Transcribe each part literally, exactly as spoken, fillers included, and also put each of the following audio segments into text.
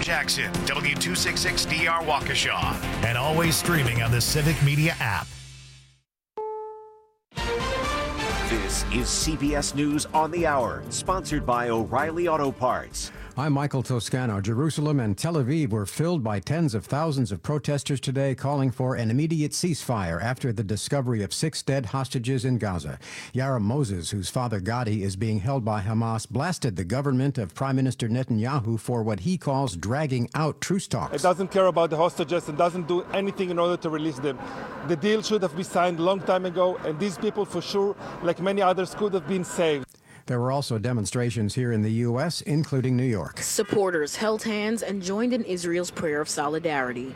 Jackson, W two sixty-six D R Waukesha, and always streaming on the Civic Media app. This is C B S News on the Hour, sponsored by O'Reilly Auto Parts. I'm Michael Toscano. Jerusalem and Tel Aviv were filled by tens of thousands of protesters today calling for an immediate ceasefire after the discovery of six dead hostages in Gaza. Yara Moses, whose father Gadi is being held by Hamas, blasted the government of Prime Minister Netanyahu for what he calls dragging out truce talks. It doesn't care about the hostages and doesn't do anything in order to release them. The deal should have been signed a long time ago, and these people for sure, like many others, could have been saved. There were also demonstrations here in the U S, including New York. Supporters held hands and joined in Israel's prayer of solidarity.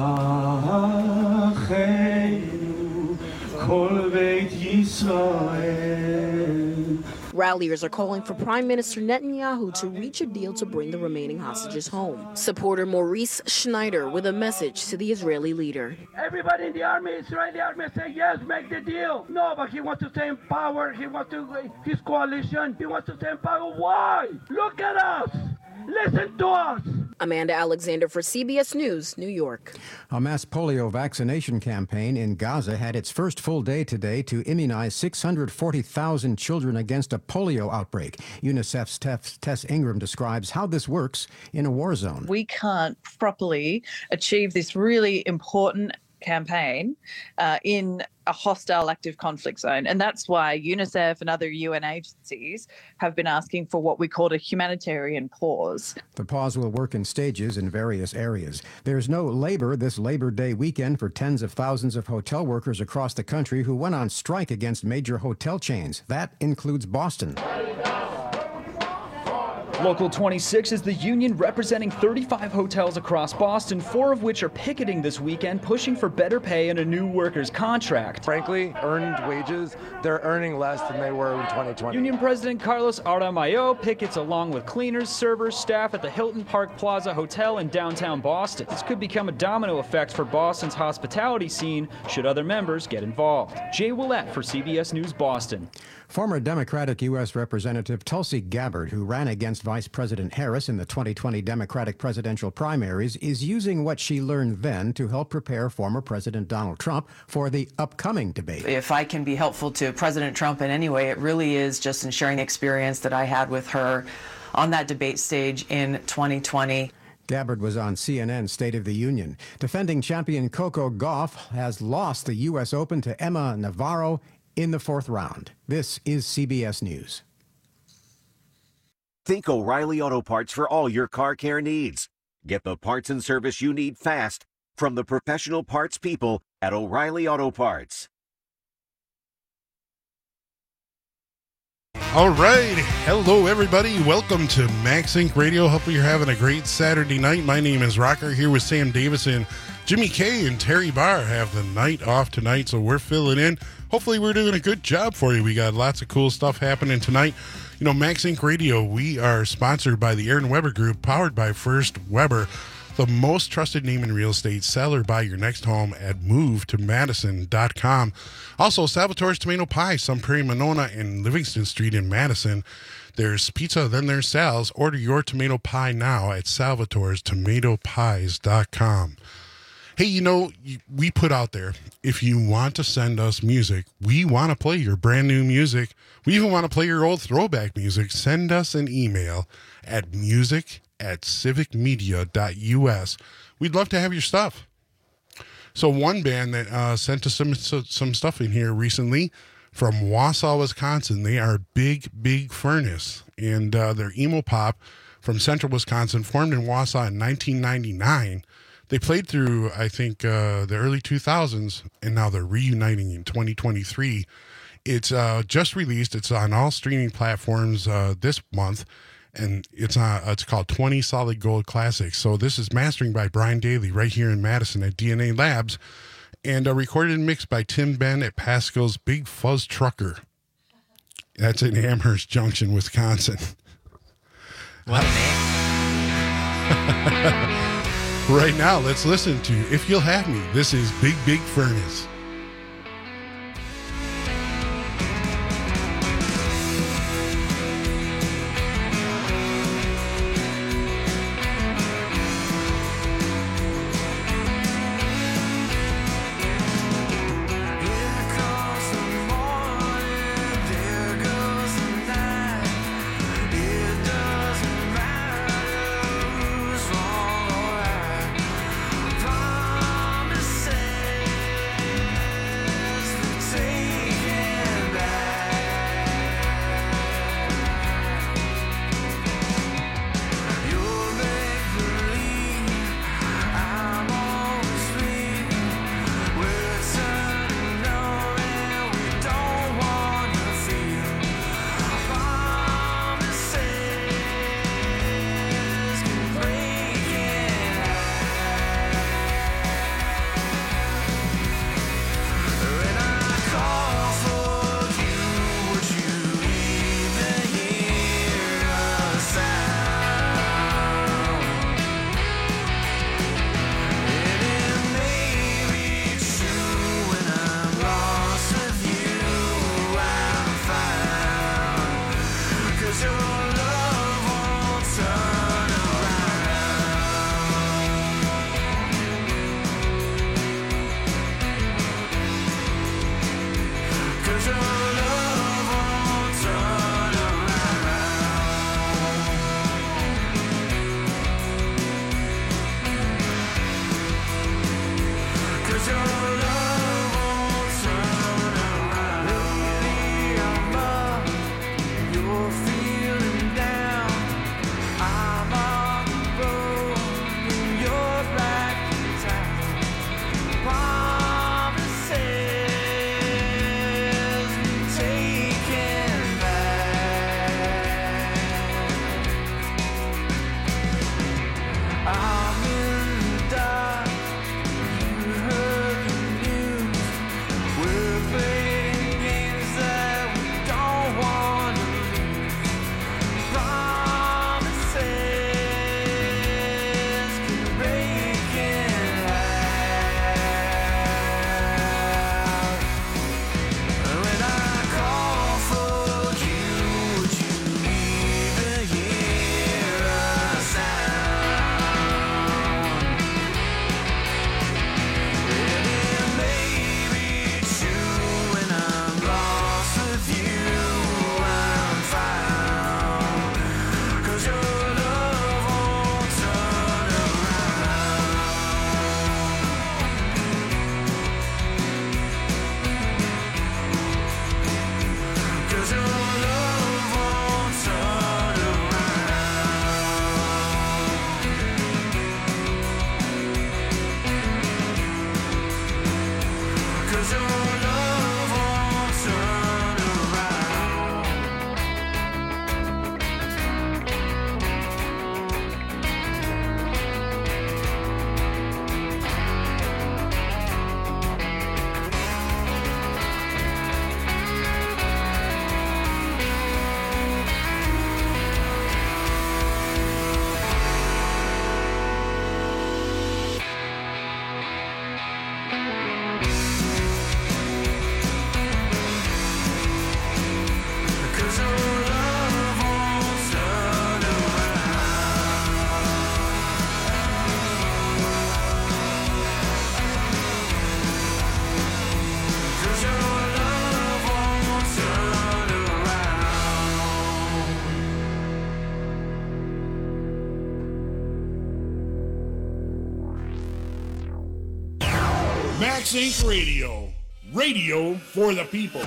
Ralliers are calling for Prime Minister Netanyahu to reach a deal to bring the remaining hostages home. Supporter Maurice Schneider with a message to the Israeli leader. Everybody in the army, Israeli army, say yes, make the deal. No, but he wants to stay in power. He wants to, his coalition, he wants to stay in power. Why? Look at us. Listen to us. Amanda Alexander for C B S News, New York. A mass polio vaccination campaign in Gaza had its first full day today to immunize six hundred forty thousand children against a polio outbreak. UNICEF's Tess Ingram describes how this works in a war zone. We can't properly achieve this really important campaign uh, in a hostile active conflict zone. And that's why UNICEF and other U N agencies have been asking for what we call a humanitarian pause. The pause will work in stages in various areas. There's no labor this Labor Day weekend for tens of thousands of hotel workers across the country who went on strike against major hotel chains. That includes Boston. Local twenty-six is the union representing thirty-five hotels across Boston, four of which are picketing this weekend, pushing for better pay and a new workers' contract. Frankly, earned wages, they're earning less than they were in twenty twenty. Union President Carlos Aramayo pickets along with cleaners, servers, staff at the Hilton Park Plaza Hotel in downtown Boston. This could become a domino effect for Boston's hospitality scene should other members get involved. Jay Willett for C B S News Boston. Former Democratic U S Representative Tulsi Gabbard, who ran against Vice President Harris in the twenty twenty Democratic presidential primaries, is using what she learned then to help prepare former President Donald Trump for the upcoming debate. If I can be helpful to President Trump in any way, it really is just in sharing the experience that I had with her on that debate stage in twenty twenty. Gabbard was on C N N's State of the Union. Defending champion Coco Gauff has lost the U S Open to Emma Navarro in the fourth round. This is C B S News. Think O'Reilly Auto Parts for all your car care needs. Get the parts and service you need fast from the professional parts people at O'Reilly Auto Parts. All right. Hello, everybody. Welcome to Max Inc Radio. Hope you're having a great Saturday night. My name is Rocker, here with Sam Davison. Jimmy K and Terry Barr have the night off tonight, so we're filling in. Hopefully we're doing a good job for you. We got lots of cool stuff happening tonight. You know, Max Inc Radio, we are sponsored by the Aaron Weber Group, powered by First Weber, the most trusted name in real estate. Seller buy your next home at move to madison dot com. Also, Salvatore's Tomato Pie, Sun Prairie, Monona, and Livingston Street in Madison. There's pizza, then there's Sal's. Order your tomato pie now at salvatores tomato pies dot com. Hey, you know, we put out there, if you want to send us music, we want to play your brand new music. We even want to play your old throwback music. Send us an email at music at civic media dot u s. We'd love to have your stuff. So one band that uh, sent us some, some stuff in here recently from Wausau, Wisconsin, they are Big Big Furnace, and uh, they're emo pop from central Wisconsin, formed in Wausau in nineteen ninety-nine. They played through, I think, uh, the early two thousands, and now they're reuniting in twenty twenty-three. It's uh, just released. It's on all streaming platforms uh, this month, and it's uh, it's called twenty Solid Gold Classics. So this is mastering by Brian Daly right here in Madison at D N A Labs, and uh, recorded and mixed by Tim Ben at Pascal's Big Fuzz Trucker. That's in Amherst Junction, Wisconsin. What a name. Right now, let's listen to If You'll Have Me. This is Big Big Furnace. Max Inc Radio. Radio for the people.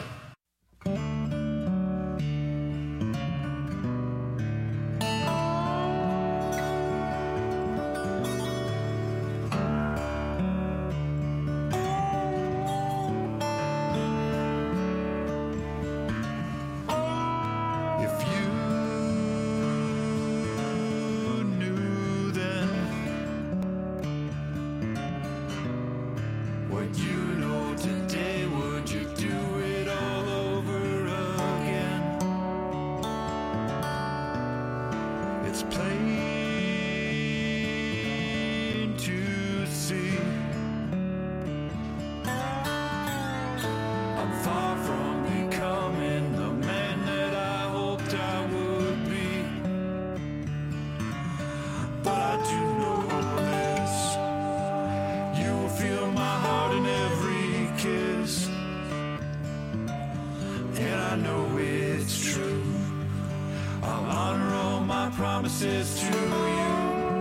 Promises to you,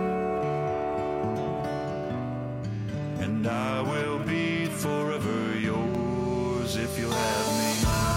and I will be forever yours if you'll have me.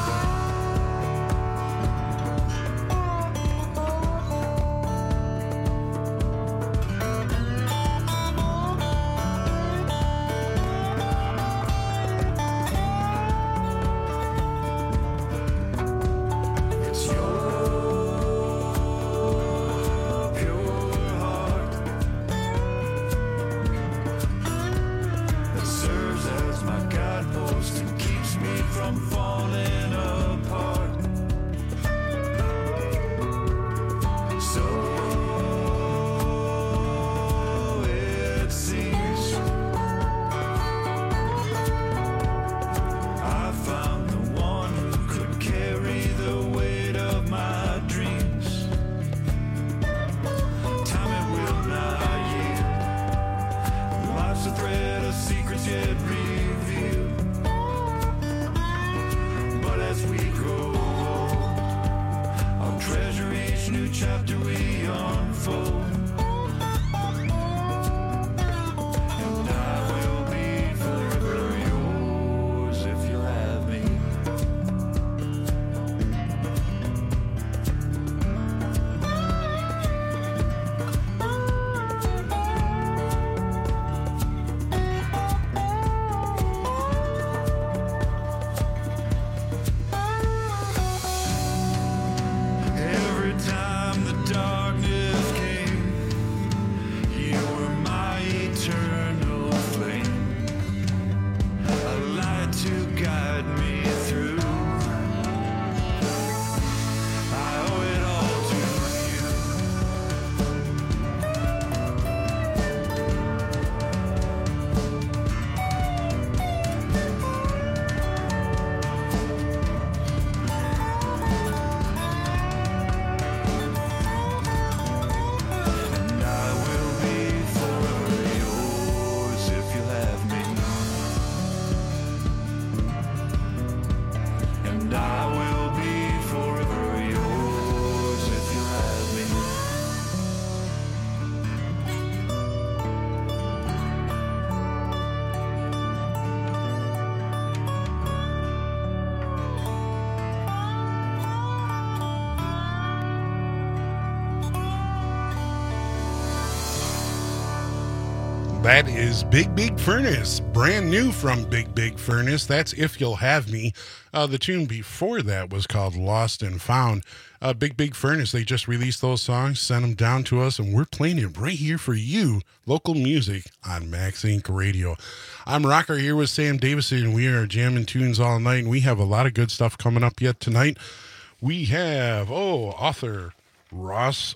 That is Big Big Furnace, brand new from Big Big Furnace. That's If You'll Have Me. Uh, the tune before that was called Lost and Found. Uh, Big Big Furnace, they just released those songs, sent them down to us, and we're playing it right here for you, local music on Max Inc Radio. I'm Rocker here with Sam Davison, and we are jamming tunes all night, and we have a lot of good stuff coming up yet tonight. We have, oh, author Ross,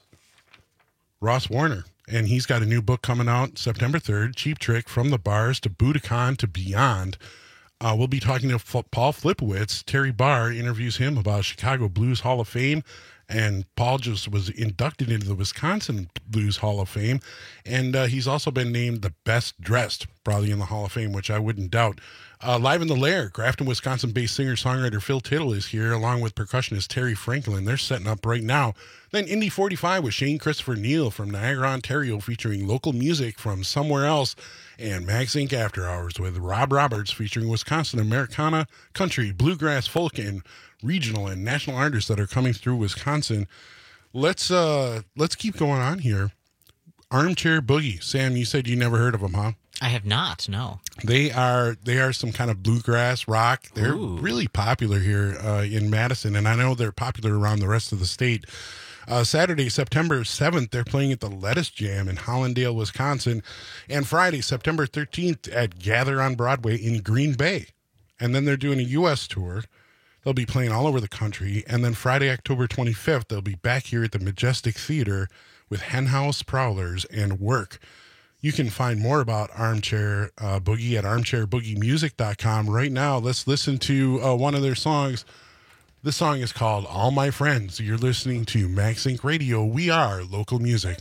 Ross Warner. And he's got a new book coming out September third, Cheap Trick, From the Bars to Budokan to Beyond. Uh, we'll be talking to F- Paul Flipowitz. Terry Barr interviews him about Chicago Blues Hall of Fame. And Paul just was inducted into the Wisconsin Blues Hall of Fame. And uh, he's also been named the best dressed probably in the Hall of Fame, which I wouldn't doubt. Uh, live in the Lair, Grafton, Wisconsin-based singer-songwriter Phil Tittle is here, along with percussionist Terry Franklin. They're setting up right now. Then Indy forty-five with Shane Christopher Neal from Niagara, Ontario, featuring local music from somewhere else. And Max Inc After Hours with Rob Roberts, featuring Wisconsin Americana, country, bluegrass, folk, and regional and national artists that are coming through Wisconsin. Let's uh, let's keep going on here. Armchair Boogie. Sam, you said you never heard of them, huh? I have not, no. They are they are some kind of bluegrass rock. They're Ooh. really popular here uh, in Madison, and I know they're popular around the rest of the state. Uh, Saturday, September seventh, they're playing at the Lettuce Jam in Hollandale, Wisconsin. And Friday, September thirteenth, at Gather on Broadway in Green Bay. And then they're doing a U S tour. They'll be playing all over the country. And then Friday, October twenty-fifth, they'll be back here at the Majestic Theater with Henhouse Prowlers and Work. You can find more about Armchair uh, Boogie at armchair boogie music dot com. Right now, let's listen to uh, one of their songs. This song is called All My Friends. You're listening to Max Inc Radio. We are local music.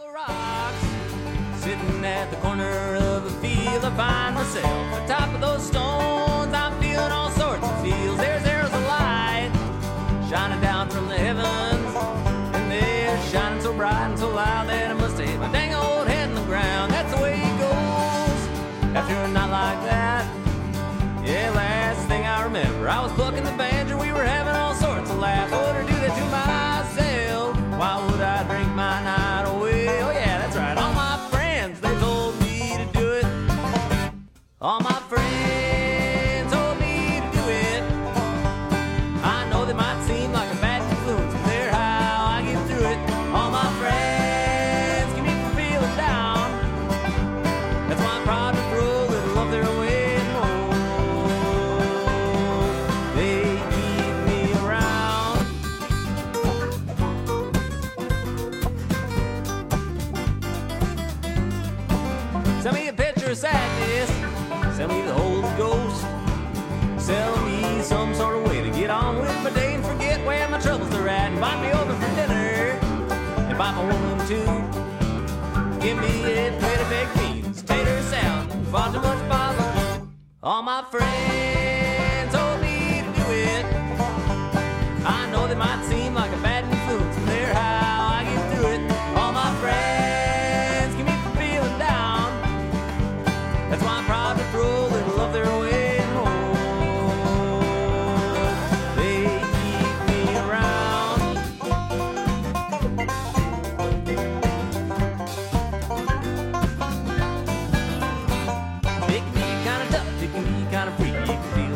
Sitting at the corner of a field, I find myself atop of those stones. I'm feeling all sorts of feels. There's there's a light shining down from the heavens, and they're shining so bright and so loud that I must have hit my dang old head in the ground. That's the way it goes after a night like that. Yeah, last thing I remember, I was plucking the banjo. We were having all sorts of laughs. I would I do that to myself? Why would I drink my night away? Oh yeah, that's right. All my friends, they told me to do it. All my friends told me to do it. I know they might seem like a bad influence, but they're how I get through it. All my friends keep me from feeling down. That's why I'm proud to throw a little of their way. Sell me a picture of sadness, sell me the Holy Ghost, sell me some sort of way to get on with my day and forget where my troubles are at. Invite me over for dinner, invite my woman too. Give me a plate of baked beans, tater salad, and far too much bottle. All my friends told me to do it. I know they might seem like a bad influence, but they're how I get through it. All my friends keep me from feeling down. That's why I'm proud to throw a little of their way home. They keep me around. It can be kind of tough, it can be kind of free. It can feel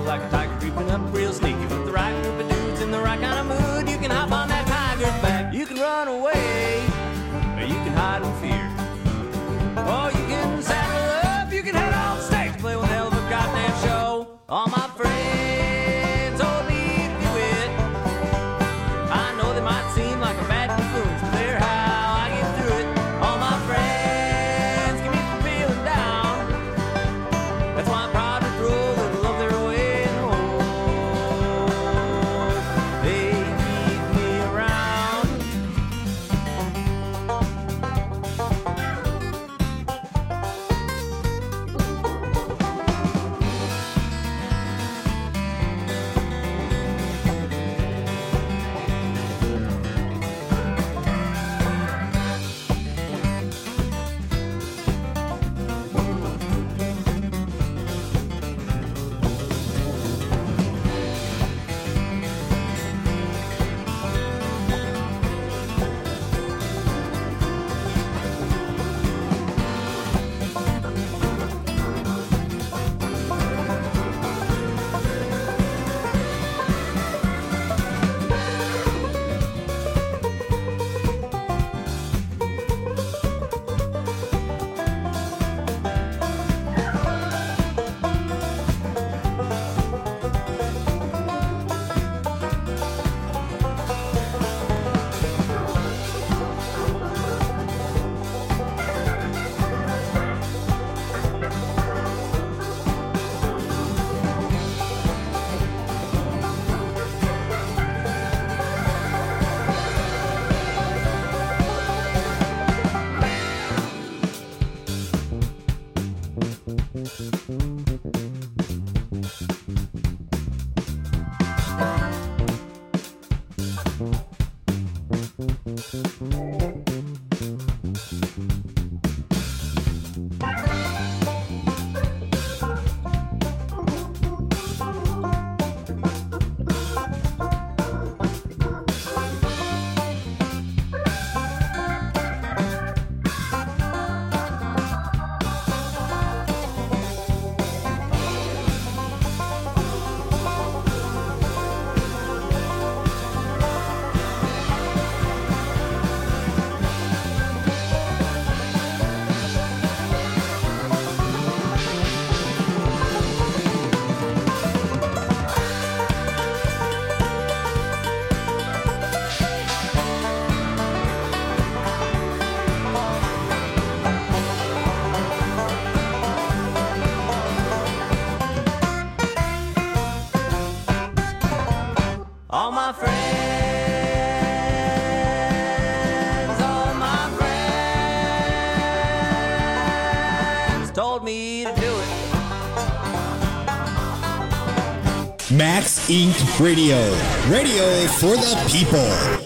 Max Incorporated. Radio. Radio for the people.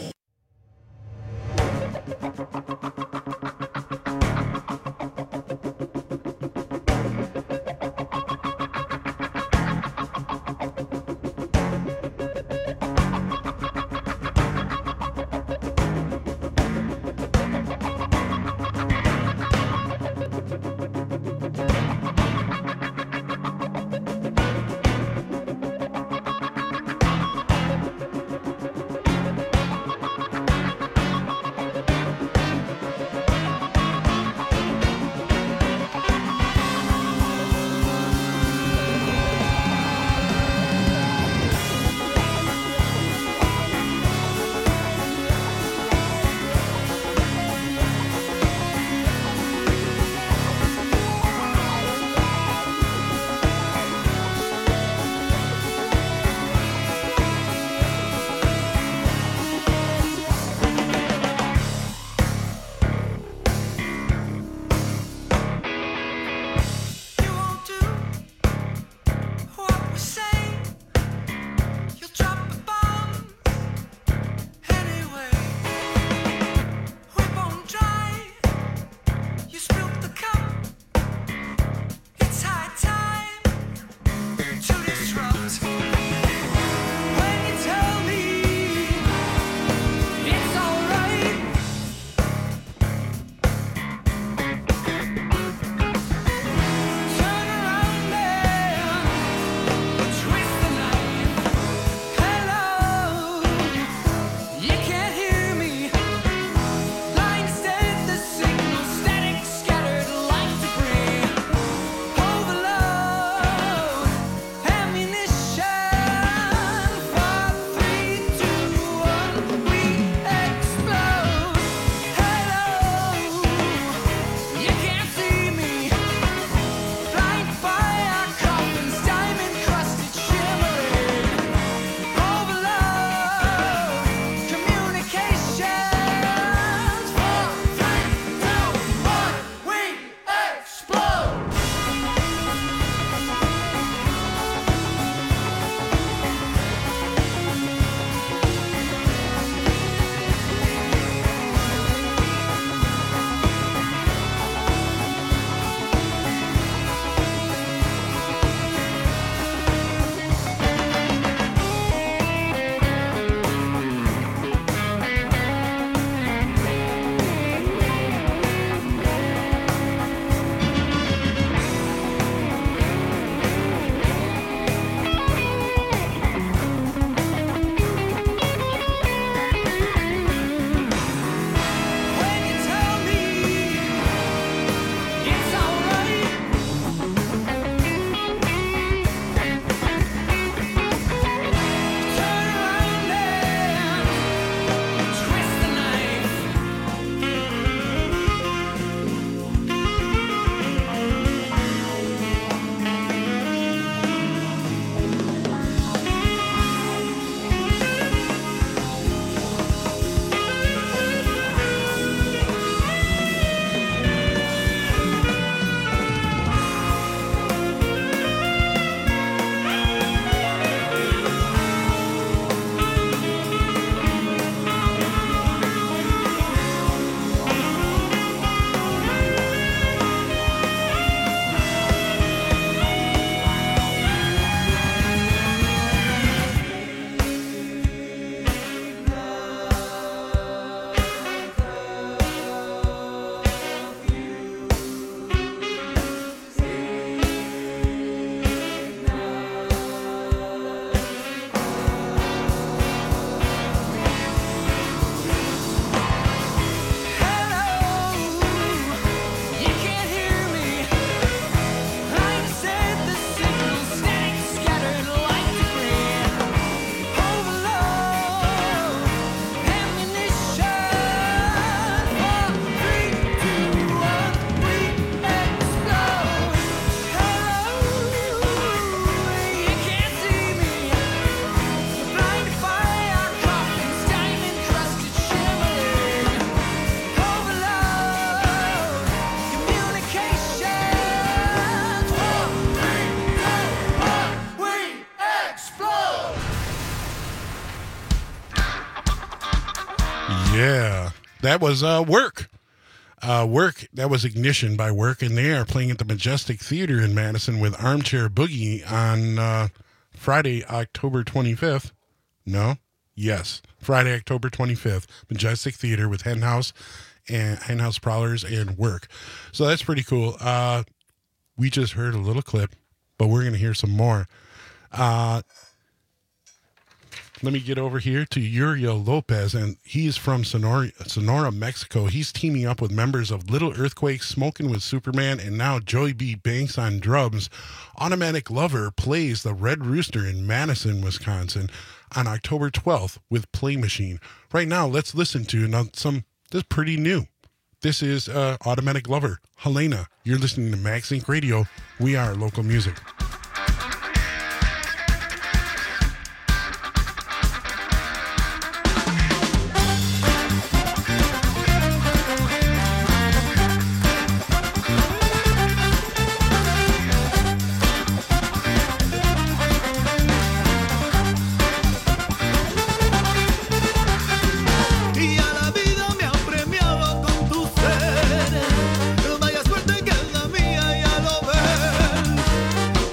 that was uh, Work. Uh, Work, that was Ignition by Work, and they are playing at the Majestic Theater in Madison with Armchair Boogie on uh, Friday, October twenty-fifth. No? Yes. Friday, October twenty-fifth. Majestic Theater with Henhouse and Henhouse Prowlers and Work. So that's pretty cool. Uh, we just heard a little clip, but we're going to hear some more. Uh, let me get over here to Uriel Lopez, and he's from Sonora, Sonora, Mexico. He's teaming up with members of Little Earthquake, Smoking with Superman, and now Joey B. Banks on drums. Automatic Lover plays the Red Rooster in Madison, Wisconsin on October twelfth with Play Machine. Right now, let's listen to another, some, this is pretty new. This is uh, Automatic Lover. Helena, you're listening to MagSync Radio. We are local music. Vaya suerte que es la mía, ya lo ves.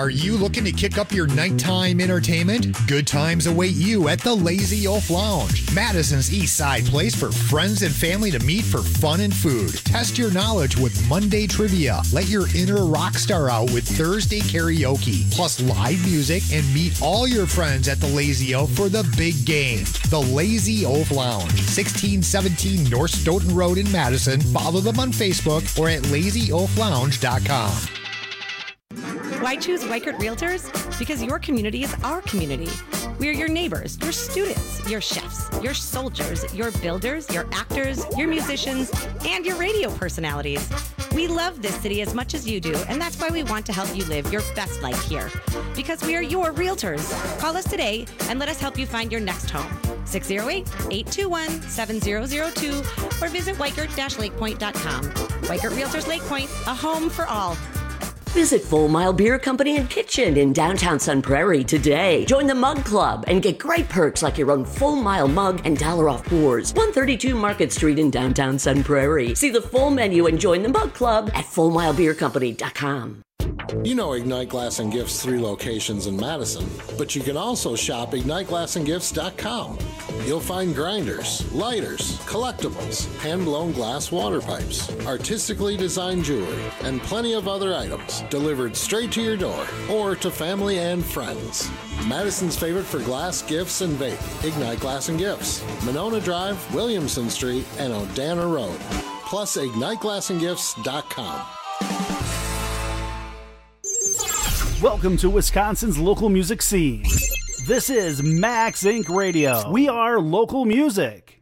Are you looking to kick up your nighttime entertainment? Good times await you at the Lazy Oaf Lounge, Madison's East Side place for friends and family to meet for fun and food. Test your knowledge with Monday trivia. Let your inner rock star out with Thursday karaoke, plus live music, and meet all your friends at the Lazy Oaf for the big game. The Lazy Oaf Lounge, sixteen seventeen North Stoughton Road in Madison. Follow them on Facebook or at lazy oaf lounge dot com. Why choose Weichert Realtors? Because your community is our community. We are your neighbors, your students, your chefs, your soldiers, your builders, your actors, your musicians, and your radio personalities. We love this city as much as you do, and that's why we want to help you live your best life here. Because we are your realtors. Call us today and let us help you find your next home. six oh eight, eight two one, seven oh oh two or visit weichert dash lake point dot com. Weichert Realtors Lake Point, a home for all. Visit Full Mile Beer Company and Kitchen in downtown Sun Prairie today. Join the Mug Club and get great perks like your own Full Mile mug and dollar off pours. one thirty-two Market Street in downtown Sun Prairie. See the full menu and join the Mug Club at full mile beer company dot com. You know Ignite Glass and Gifts' three locations in Madison, but you can also shop ignite glass and gifts dot com. You'll find grinders, lighters, collectibles, hand-blown glass water pipes, artistically designed jewelry, and plenty of other items delivered straight to your door or to family and friends. Madison's favorite for glass, gifts, and vape, Ignite Glass and Gifts, Monona Drive, Williamson Street, and Odana Road. Plus ignite glass and gifts dot com. Welcome to Wisconsin's local music scene. This is Max Incorporated. Radio. We are local music.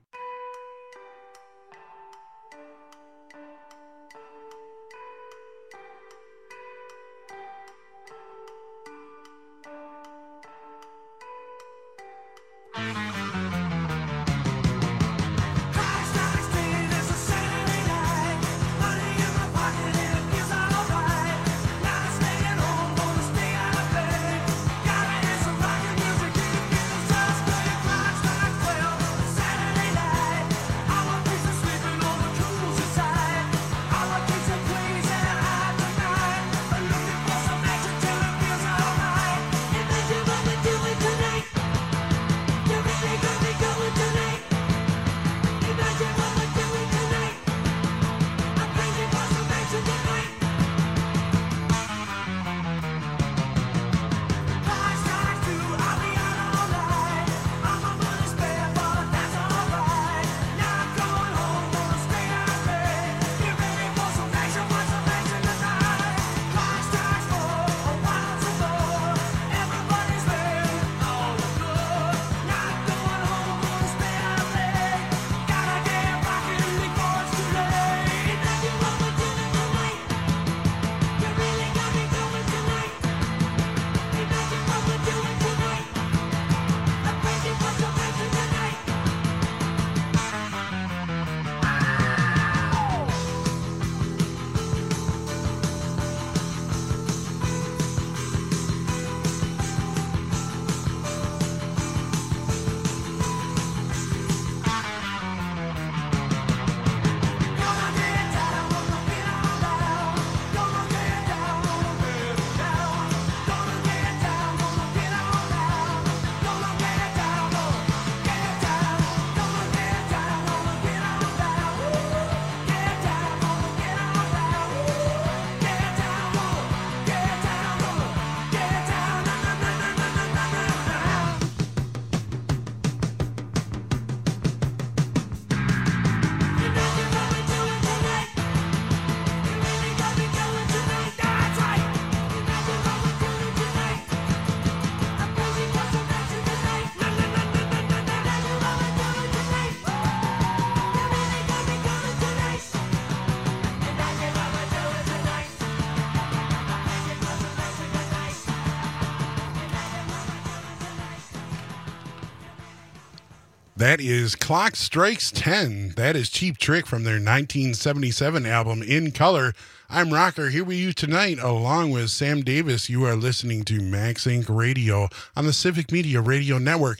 That is Clock Strikes ten. That is Cheap Trick from their nineteen seventy-seven album In Color. I'm Rocker, here with you tonight, along with Sam Davis. You are listening to Max Incorporated. Radio on the Civic Media Radio Network.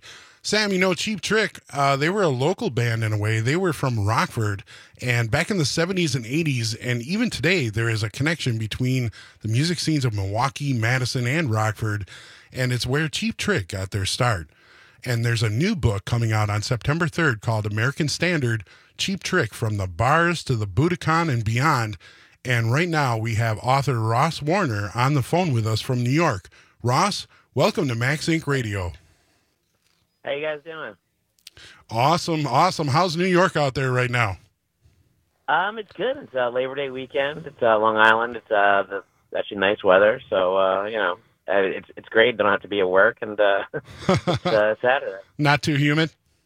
Sam, you know, Cheap Trick, uh, they were a local band in a way. They were from Rockford, and back in the seventies and eighties, and even today, there is a connection between the music scenes of Milwaukee, Madison, and Rockford, and it's where Cheap Trick got their start. And there's a new book coming out on September third called American Standard, Cheap Trick, From the Bars to the Budokan and Beyond. And right now, we have author Ross Warner on the phone with us from New York. Ross, welcome to Max Inc Radio. How you guys doing? Awesome, awesome. How's New York out there right now? Um, it's good. It's uh, Labor Day weekend. It's uh, Long Island. It's uh, the, actually nice weather, so uh, you know, it's it's great. Don't have to be at work, and uh, it's uh, Saturday. Not too humid?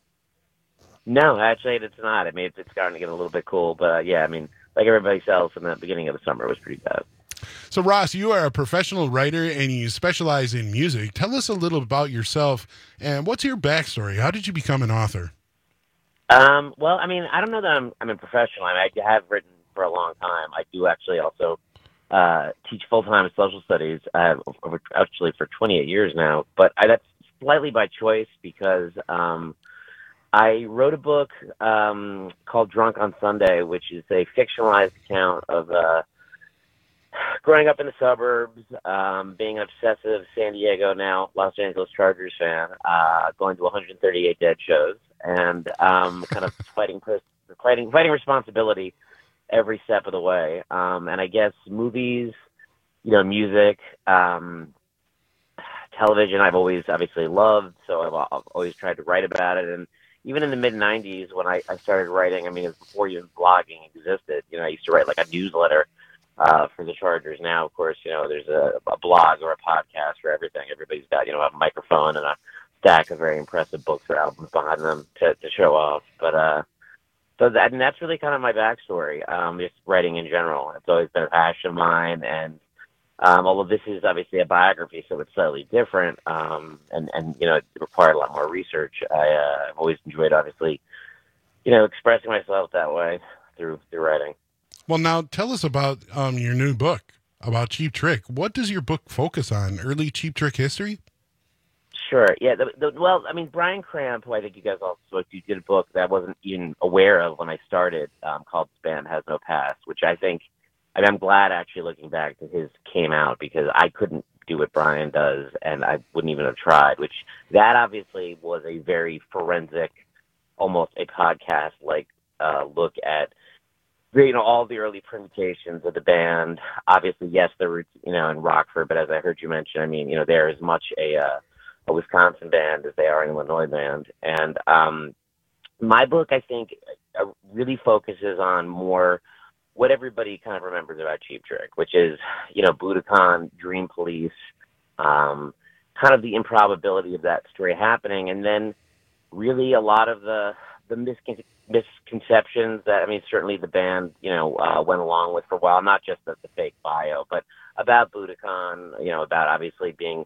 No, actually, it's not. I mean, it's, it's starting to get a little bit cool, but uh, yeah, I mean, like everybody else, in the beginning of the summer, it was pretty bad. So, Ross, you are a professional writer and you specialize in music. Tell us a little about yourself and what's your backstory? How did you become an author? Um, well, I mean, I don't know that I'm, I'm a professional. I mean, I have written for a long time. I do actually also uh, teach full-time social studies, uh, over, actually for twenty-eight years now. But I, that's slightly by choice because um, I wrote a book um, called Drunk on Sunday, which is a fictionalized account of uh, growing up in the suburbs, um, being an obsessive San Diego, now Los Angeles Chargers fan, uh, going to one hundred thirty-eight Dead shows, and um, kind of fighting, fighting, fighting responsibility every step of the way. Um, and I guess movies, you know, music, um, television, I've always obviously loved, so I've, I've always tried to write about it. And even in the mid nineties, when I, I started writing, I mean, it was before even blogging existed. You know, I used to write like a newsletter Uh, for the Chargers. Now, of course, you know, there's a, a blog or a podcast for everything. Everybody's got, you know, a microphone and a stack of very impressive books or albums behind them to, to show off. But, uh, so that, and that's really kind of my backstory, um, just writing in general. It's always been a passion of mine. And, um, although this is obviously a biography, so it's slightly different, um, and, and, you know, it required a lot more research. I, uh, I've always enjoyed, obviously, you know, expressing myself that way through, through writing. Well, now tell us about um, your new book about Cheap Trick. What does your book focus on? Early Cheap Trick history? Sure. Yeah. The, the, well, I mean, Brian Cramp, who I think you guys also spoke to, did a book that I wasn't even aware of when I started, um, called This Band Has No Past, which I think, I mean, I'm glad actually looking back that his came out because I couldn't do what Brian does and I wouldn't even have tried, which that obviously was a very forensic, almost a podcast-like uh, look at, you know, all the early permutations of the band. Obviously, yes, there were, you know, in Rockford, but as I heard you mention, I mean, you know, they're as much a, uh, a Wisconsin band as they are an Illinois band. And um, my book, I think, uh, really focuses on more what everybody kind of remembers about Cheap Trick, which is, you know, Budokan, Dream Police, um, kind of the improbability of that story happening. And then really a lot of the, the miscon- misconceptions that, I mean, certainly the band, you know, uh, went along with for a while, not just the, the fake bio, but about Budokan, you know, about obviously being,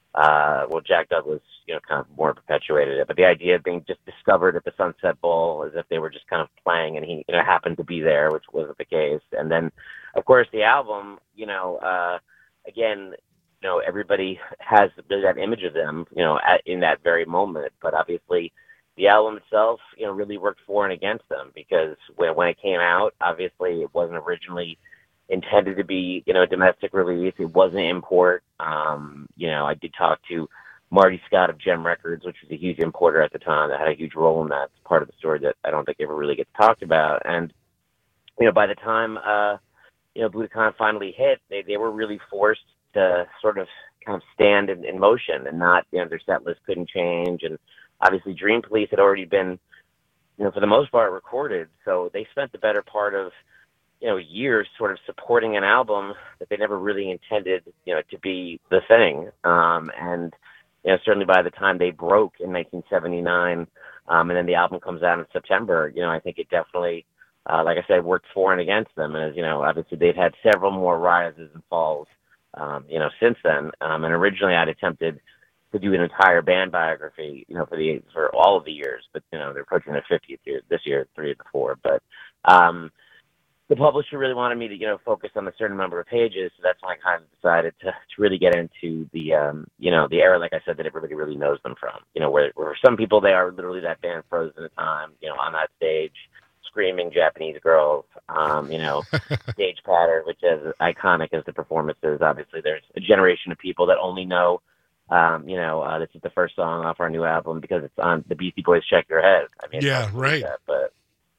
uh, well, Jack Douglas, you know, kind of more perpetuated it, but the idea of being just discovered at the Sunset Bowl as if they were just kind of playing and he, you know, happened to be there, which wasn't the case. And then, of course, the album, you know, uh, again, you know, everybody has that image of them, you know, at, in that very moment, but obviously, the album itself, you know, really worked for and against them because when, when it came out, obviously it wasn't originally intended to be, you know, a domestic release. It wasn't import. Um, you know, I did talk to Marty Scott of Gem Records, which was a huge importer at the time that had a huge role in that. It's part of the story that I don't think ever really gets talked about. And, you know, by the time, uh, you know, Budokan finally hit, they, they were really forced to sort of kind of stand in, in motion and not, you know, their set list couldn't change. And obviously Dream Police had already been, you know, for the most part recorded. So they spent the better part of, you know, years sort of supporting an album that they never really intended, you know, to be the thing. Um, and, you know, certainly by the time they broke in nineteen seventy-nine, um, and then the album comes out in September, you know, I think it definitely, uh, like I said, worked for and against them. And as you know, obviously they've had several more rises and falls, um, you know, since then. Um, and originally I'd attempted to do an entire band biography, you know, for the, for all of the years, but, you know, they're approaching their fiftieth year this year, three of the four. But, um, the publisher really wanted me to, you know, focus on a certain number of pages. So that's when I kind of decided to, to really get into the, um, you know, the era, like I said, that everybody really knows them from. You know, where, where for some people they are literally that band frozen in time, you know, on that stage, screaming Japanese girls, um, you know, stage patter, which is iconic as the performances. Obviously, there's a generation of people that only know, um, you know, uh, this is the first song off our new album because it's on the Beastie Boys' Check Your Head. I mean, yeah, right. That, but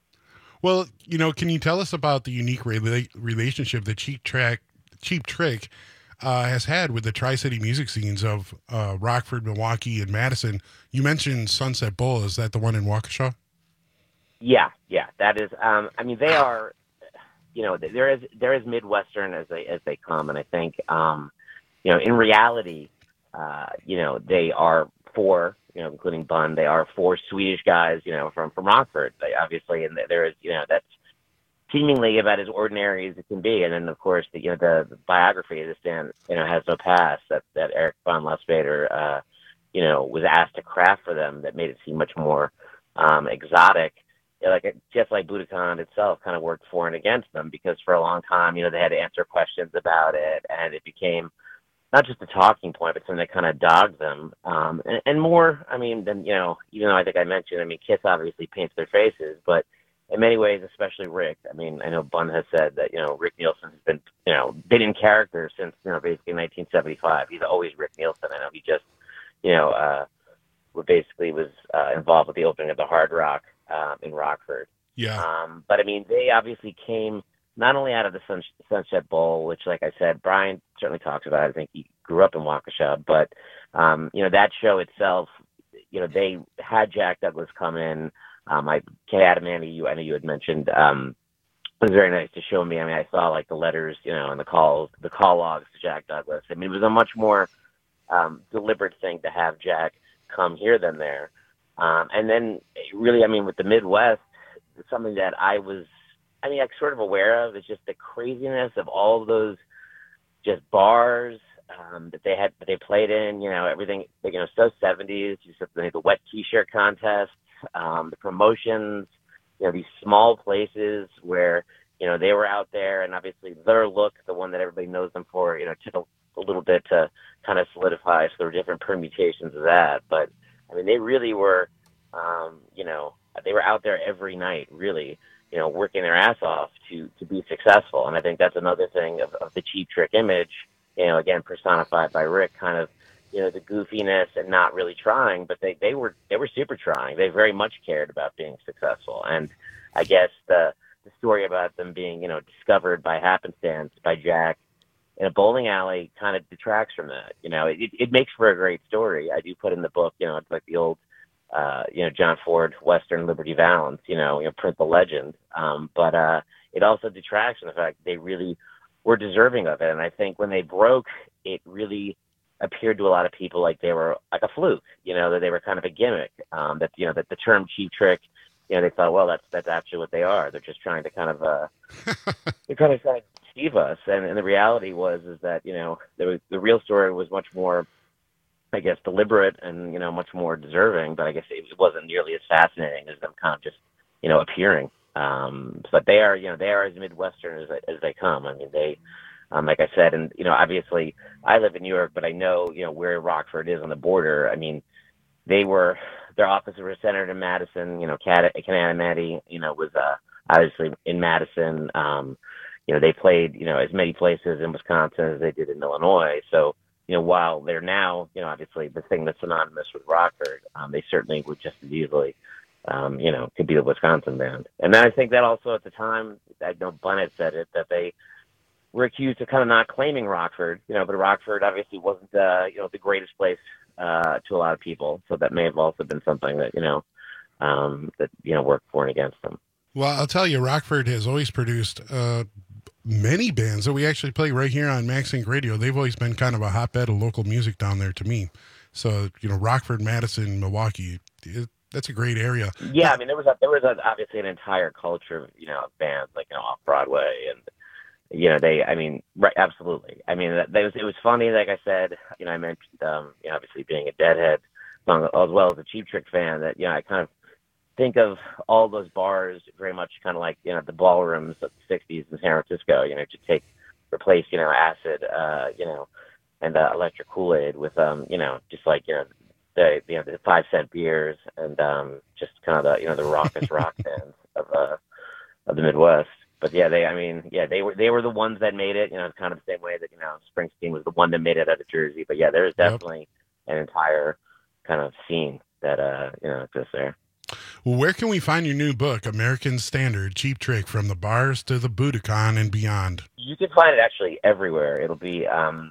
well, you know, can you tell us about the unique rela- relationship that Cheap Track, Cheap Trick uh, has had with the Tri-City music scenes of uh, Rockford, Milwaukee, and Madison? You mentioned Sunset Bowl. Is that the one in Waukesha? Yeah, yeah, that is. Um, I mean, they are, you know, there is there is Midwestern as they as they come, and I think, um, you know, in reality, uh, you know, they are four. You know, including Bun, they are four Swedish guys, you know, from, from Rockford. They obviously, and there is, you know, that's seemingly about as ordinary as it can be. And then, of course, the, you know, the, the biography of this band, you know, Has No Past, that, that Eric von Lustbader, uh, you know, was asked to craft for them that made it seem much more um, exotic. You know, like, just like Budokan itself kind of worked for and against them because for a long time, you know, they had to answer questions about it, and it became not just a talking point, but something that kind of dogged them. Um, and, and more, I mean, than, you know, even though I think I mentioned, I mean, Kiss obviously paints their faces, but in many ways, especially Rick, I mean, I know Bun has said that, you know, Rick Nielsen has been, you know, been in character since, you know, basically nineteen seventy-five. He's always Rick Nielsen. I know he just, you know, uh, basically was uh, involved with the opening of the Hard Rock um, in Rockford. Yeah. Um, but, I mean, they obviously came not only out of the Sun- Sunset Bowl, which, like I said, Brian certainly talks about. I think he grew up in Waukesha, but um, you know, that show itself, you know, they had Jack Douglas come in. Um, I Kay Adamandi, you I know you had mentioned. Um, it was very nice to show me. I mean, I saw like the letters, you know, and the calls, the call logs to Jack Douglas. I mean, it was a much more um, deliberate thing to have Jack come here than there. Um, and then, really, I mean, with the Midwest, something that I was. I mean, I'm sort of aware of is just the craziness of all of those just bars um, that they had, that they played in, you know, everything, you know, so seventies, just the, the wet t-shirt contests, um, the promotions, you know, these small places where, you know, they were out there and obviously their look, the one that everybody knows them for, you know, took a, a little bit to kind of solidify. So there were different permutations of that. But I mean, they really were, um, you know, they were out there every night, really, you know, working their ass off to, to be successful. And I think that's another thing of, of the Cheap Trick image, you know, again, personified by Rick, kind of, you know, the goofiness and not really trying, but they, they were, they were super trying. They very much cared about being successful. And I guess the, the story about them being, you know, discovered by happenstance by Jack in a bowling alley kind of detracts from that. You know, it, it makes for a great story. I do put in the book, you know, it's like the old, Uh, you know, John Ford, Western Liberty Valance, you know, you know, print the legend. Um, but uh, it also detracts from the fact they really were deserving of it. And I think when they broke, it really appeared to a lot of people like they were like a fluke, you know, that they were kind of a gimmick. Um, that, you know, that the term Cheap Trick, you know, they thought, well, that's that's actually what they are. They're just trying to kind of, uh, they're kind of trying to deceive us. And, and the reality was is that, you know, there was, the real story was much more, I guess, deliberate and, you know, much more deserving, but I guess it wasn't nearly as fascinating as them kind of just, you know, appearing. Um, but they are, you know, they are as Midwestern as, as they come. I mean, they, um, like I said, and, you know, obviously I live in New York, but I know, you know, where Rockford is on the border. I mean, they were, their offices were centered in Madison, you know, Ken Adamandi, you know, was uh, obviously in Madison. Um, you know, they played, you know, as many places in Wisconsin as they did in Illinois. So, you know, while they're now, you know, obviously the thing that's synonymous with Rockford, um, they certainly would just as easily, um, you know, could be the Wisconsin band. And then I think that also at the time, I know Bun had said it, that they were accused of kind of not claiming Rockford, you know, but Rockford obviously wasn't, uh, you know, the greatest place uh, to a lot of people. So that may have also been something that, you know, um, that, you know, worked for and against them. Well, I'll tell you, Rockford has always produced uh, many bands that we actually play right here on Max Inc Radio. They've always been kind of a hotbed of local music down there to me. So, you know, Rockford, Madison, Milwaukee, it, that's a great area. Yeah, I mean, there was a, there was a, obviously an entire culture of, you know, bands like, you know, off Broadway and, you know, they, I mean, right, absolutely. I mean, that, that was, it was funny, like I said, you know, I mentioned, um, you know, obviously being a Deadhead song as well as a Cheap Trick fan, that, you know, I kind of think of all those bars very much kind of like, you know, the ballrooms of the sixties in San Francisco, you know, to take, replace, you know, acid, uh, you know, and uh, electric Kool-Aid with, um, you know, just like, you know, the, you know, the five cent beers and um, just kind of the, you know, the raucous rock bands of, uh, of the Midwest. But yeah, they, I mean, yeah, they were, they were the ones that made it, you know, kind of the same way that, you know, Springsteen was the one that made it out of Jersey. But yeah, there's definitely yep. an entire kind of scene that, uh, you know, exists there. Well, where can we find your new book, American Standard, Cheap Trick, From the Bars to the Budokan and Beyond? You can find it actually everywhere. It'll be um,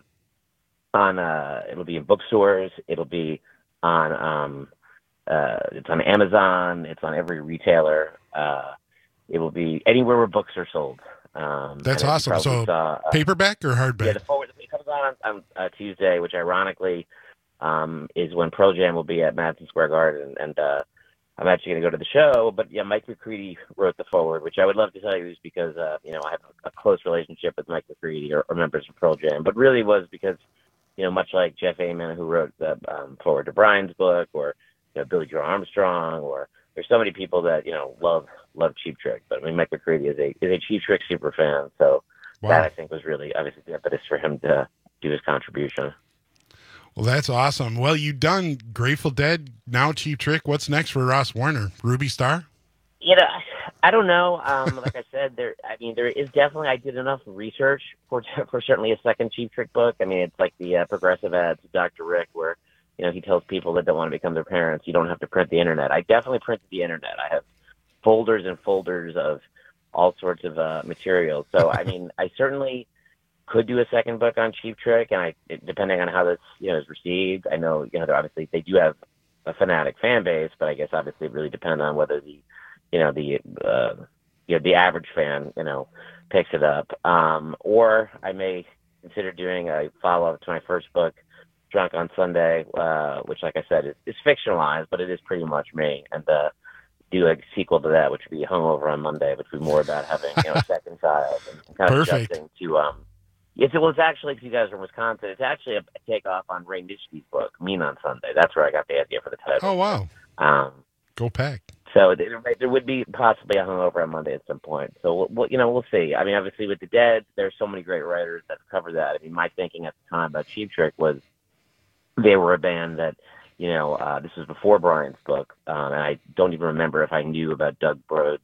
on, uh, it'll be in bookstores. It'll be on, um, uh, it's on Amazon. It's on every retailer. Uh, it will be anywhere where books are sold. Um, That's awesome. So saw, uh, paperback or hardback? Yeah, the forward it comes on on uh, Tuesday, which ironically um, is when Pearl Jam will be at Madison Square Garden, and uh, I'm actually going to go to the show. But yeah, Mike McCready wrote the forward, which I would love to tell you is because uh, you know I have a, a close relationship with Mike McCready or, or members of Pearl Jam, but really was because you know much like Jeff Ament, who wrote the um, forward to Brian's book, or you know Billy Joe Armstrong, or there's so many people that you know love love Cheap Trick. But I mean, Mike McCready is a is a Cheap Trick super fan, so wow. that I think was really obviously the impetus for him to do his contribution. Well, that's awesome. Well, you've done Grateful Dead, now Cheap Trick. What's next for Ross Warner? Ruby Star? You know, I don't know. Um, like I said, there. I mean, there is definitely. I did enough research for for certainly a second Cheap Trick book. I mean, it's like the uh, progressive ads of Doctor Rick, where you know he tells people that don't want to become their parents, you don't have to print the internet. I definitely printed the internet. I have folders and folders of all sorts of uh, material. So, I mean, I certainly could do a second book on Cheap Trick, and I, it, depending on how this, you know, is received, I know, you know, they're obviously they do have a fanatic fan base, but I guess obviously it really depends on whether the, you know, the, uh, you know, the average fan, you know, picks it up. Um, or I may consider doing a follow-up to my first book, Drunk on Sunday, uh, which, like I said, is, is fictionalized, but it is pretty much me. And, uh, do a sequel to that, which would be Hungover on Monday, which would be more about having, you know, a second child and kind of Perfect. adjusting to, um, it's, well, it's actually, if you guys are in Wisconsin, it's actually a takeoff on Ray Nitschke's book, Mean on Sunday. That's where I got the idea for the title. Oh, wow. Um, Go Pack. So there, there would be possibly a Hungover on Monday at some point. So, we'll, we'll, you know, we'll see. I mean, obviously with the Dead, there's so many great writers that cover that. I mean, my thinking at the time about Cheap Trick was they were a band that, you know, uh, this was before Brian's book, um, and I don't even remember if I knew about Doug Broad's.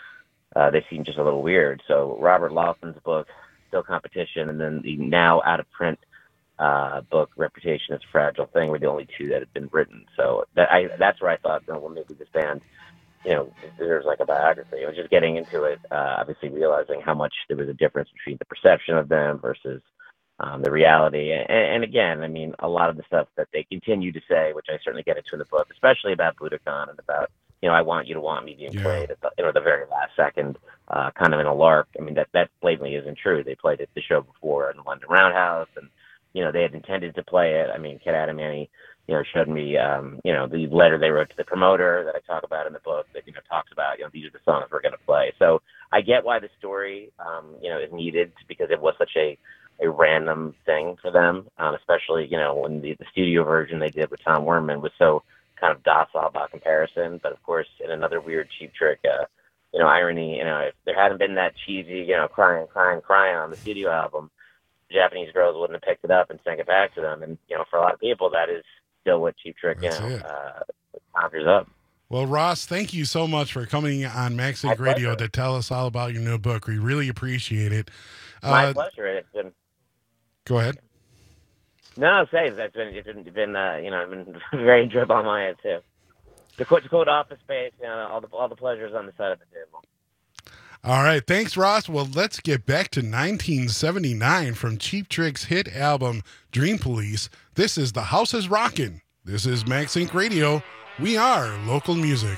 Uh, they seemed just a little weird. So Robert Lawson's book, Still Competition, and then the now out-of-print uh, book, Reputation is a Fragile Thing, were the only two that had been written. So that I, that's where I thought, well, maybe this band, you know, there's like a biography. I was just getting into it, uh, obviously realizing how much there was a difference between the perception of them versus Um, the reality. And, and again, I mean, a lot of the stuff that they continue to say, which I certainly get into in the book, especially about Budokan and about, you know, I Want You to Want Me being yeah. played at the, you know, the very last second, uh, kind of in a lark. I mean, that, that blatantly isn't true. They played it the show before in the London Roundhouse, and, you know, they had intended to play it. I mean, Kid Adamany, you know, showed me, um, you know, the letter they wrote to the promoter that I talk about in the book that, you know, talks about, you know, these are the songs we're going to play. So I get why the story, um, you know, is needed because it was such a, a random thing for them, um, especially, you know, when the, the studio version they did with Tom Werman was so kind of docile by comparison. But of course, in another weird Cheap Trick, uh, you know, irony, you know, if there hadn't been that cheesy, you know, crying, crying, crying on the studio album, the Japanese girls wouldn't have picked it up and sang it back to them. And, you know, for a lot of people, that is still what Cheap Trick, you know, uh, conjures up. Well, Ross, thank you so much for coming on Max Inc Radio to tell us all about your new book. We really appreciate it. My uh, pleasure. It's been. Go ahead. No, say that's been it's been, been uh, you know been very enjoyable on my end too. To quote, to quote Office Space, you know, all the all the pleasures on the side of the table. All right, thanks, Ross. Well, let's get back to nineteen seventy-nine from Cheap Trick's hit album Dream Police. This is The House is Rockin'. This is Max Inc Radio. We are local music.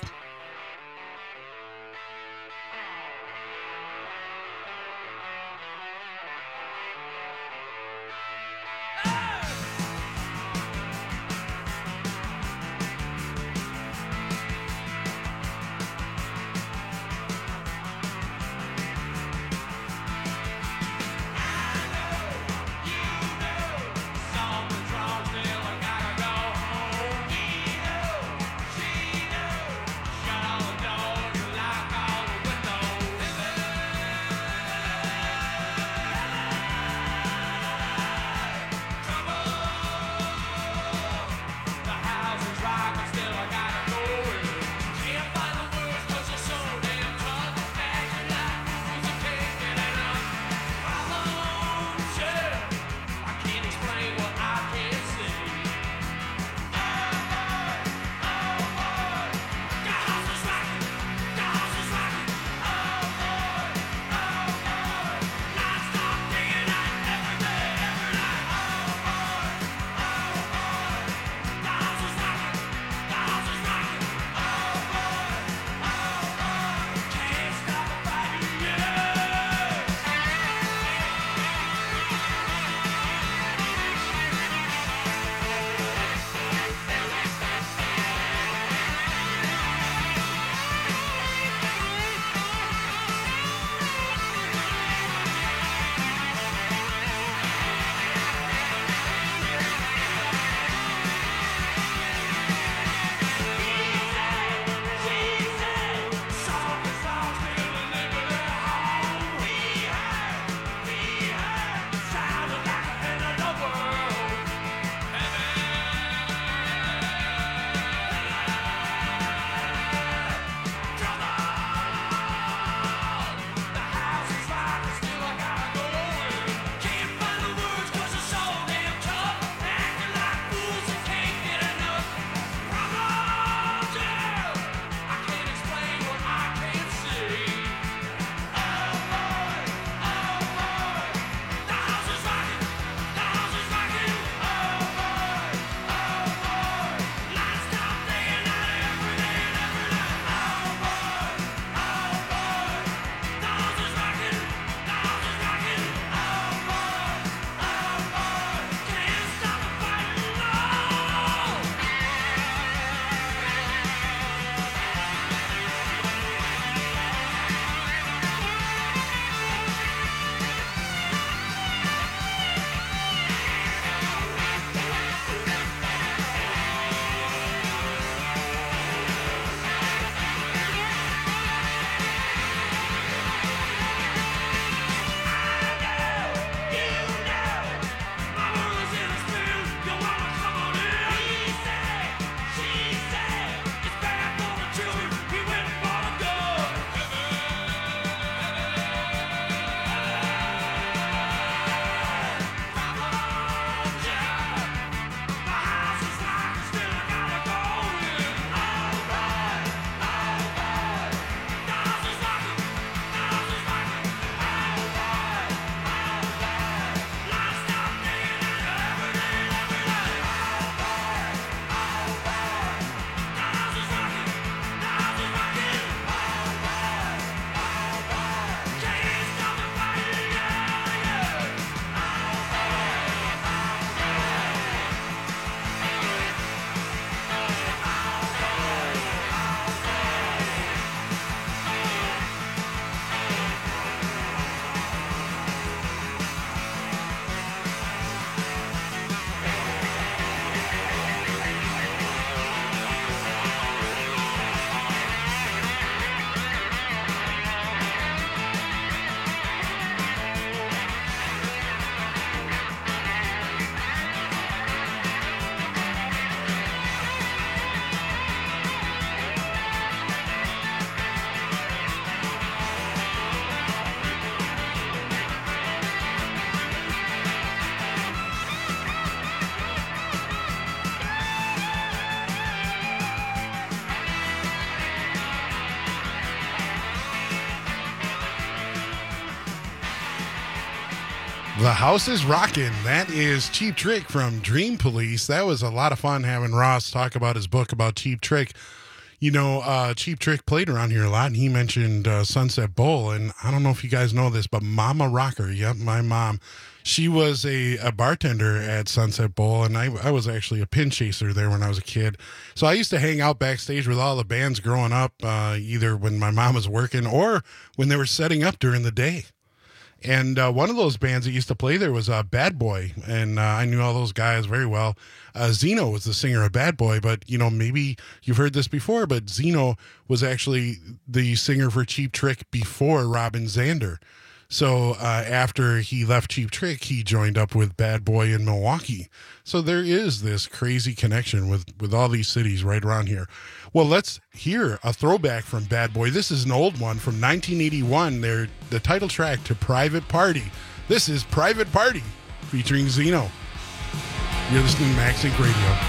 The house is rocking. That is Cheap Trick from Dream Police. That was a lot of fun having Ross talk about his book about Cheap Trick. You know, uh, Cheap Trick played around here a lot, and he mentioned uh, Sunset Bowl. And I don't know if you guys know this, but Mama Rocker, yep, my mom, she was a, a bartender at Sunset Bowl, and I, I was actually a pin chaser there when I was a kid. So I used to hang out backstage with all the bands growing up, uh, either when my mom was working or when they were setting up during the day. And uh, one of those bands that used to play there was uh, Bad Boy, and uh, I knew all those guys very well. Uh, Zeno was the singer of Bad Boy, but, you know, maybe you've heard this before, but Zeno was actually the singer for Cheap Trick before Robin Zander. So uh, after he left Cheap Trick, he joined up with Bad Boy in Milwaukee. So there is this crazy connection with, with all these cities right around here. Well, let's hear a throwback from Bad Boy. This is an old one from nineteen eighty-one. They're the title track to Private Party. This is Private Party featuring Zeno. You're listening to Max Inc Radio.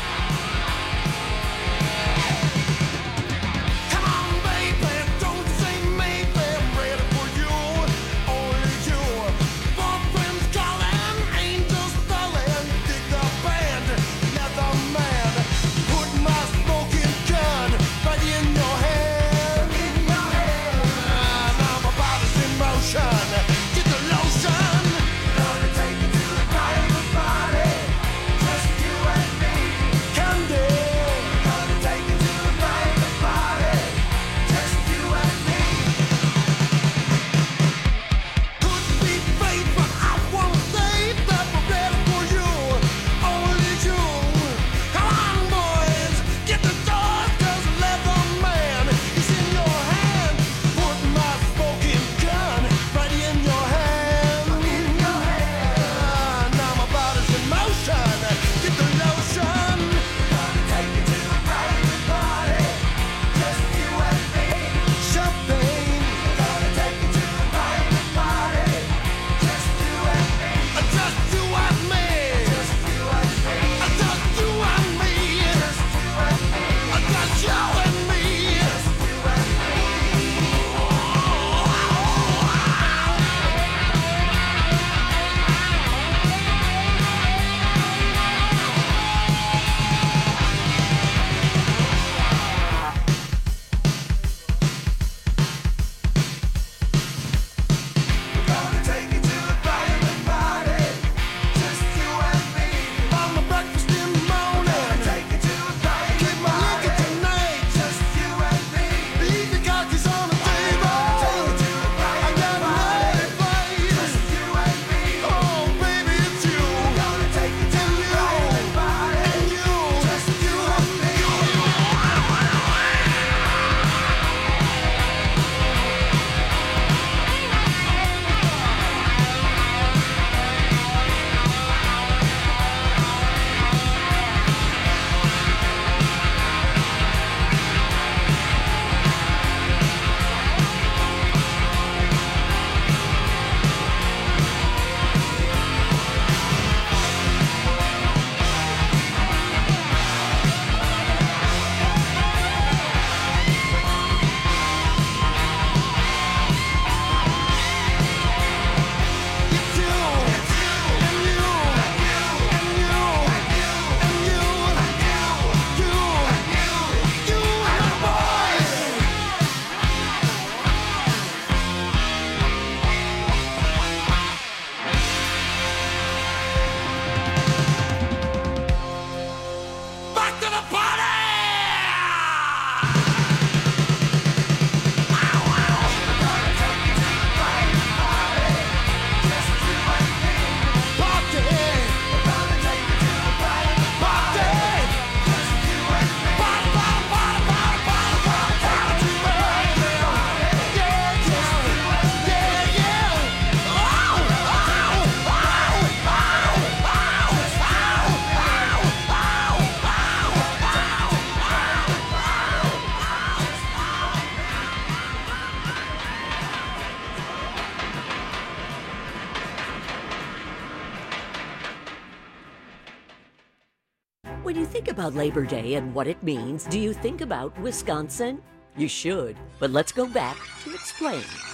When you think about Labor Day and what it means, do you think about Wisconsin? You should, but let's go back to explain.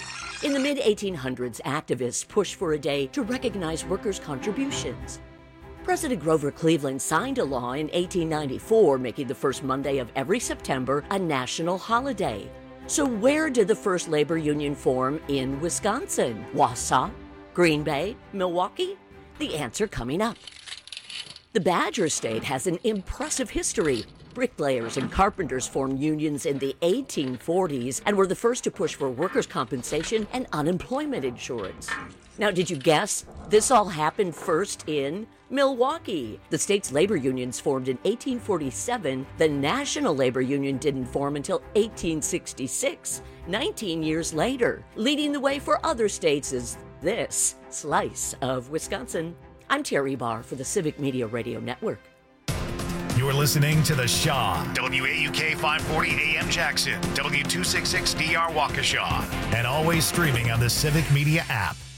In the mid eighteen hundreds, activists pushed for a day to recognize workers' contributions. President Grover Cleveland signed a law in eighteen ninety-four making the first Monday of every September a national holiday. So where did the first labor union form in Wisconsin? Wausau? Green Bay? Milwaukee? The answer coming up. The Badger State has an impressive history. Bricklayers and carpenters formed unions in the eighteen forties and were the first to push for workers' compensation and unemployment insurance. Now, did you guess? This all happened first in Milwaukee. The state's labor unions formed in eighteen forty-seven. The National Labor Union didn't form until eighteen sixty-six, nineteen years later. Leading the way for other states is this slice of Wisconsin. I'm Terry Barr for the Civic Media Radio Network. You're listening to The Shaw, W A U K five forty A M Jackson, W two sixty-six D R Waukesha, and always streaming on the Civic Media app.